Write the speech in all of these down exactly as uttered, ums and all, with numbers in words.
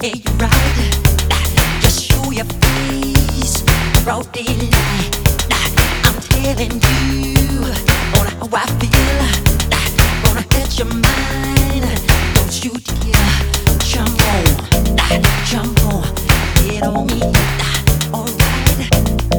Yeah, you're right. Just show your face, broad daylight. I'm telling you on how I feel. Gonna hit your mind. Don't you dare jump on, jump on, get on me. Alright,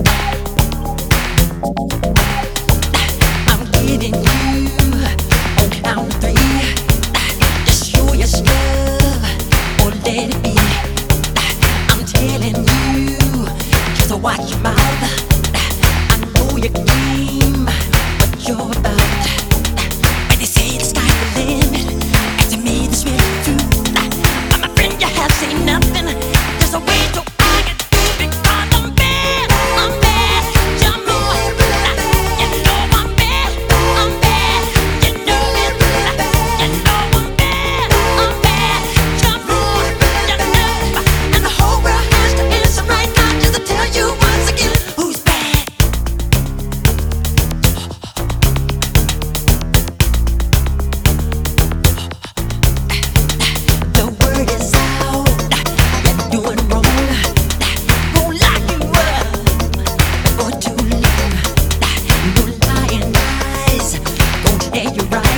I'm getting you on count three. Just show your stuff or let it be. I'm telling you, just watch your mouth. I know your game, what you're about. And they say the sky's the limit, and to me this really true. But my friend, you have seen nothing. There's a way to argue because I'm bad, I'm bad. Jump on, you know I'm bad, I'm bad. You know it, you know I'm bad, I'm bad. Jump on, you know, and the whole world has to answer right now just to tell you once again who's bad. The word is out, you're doing wrong. Won't lock you up for too long. No lying eyes, gonna tell you right.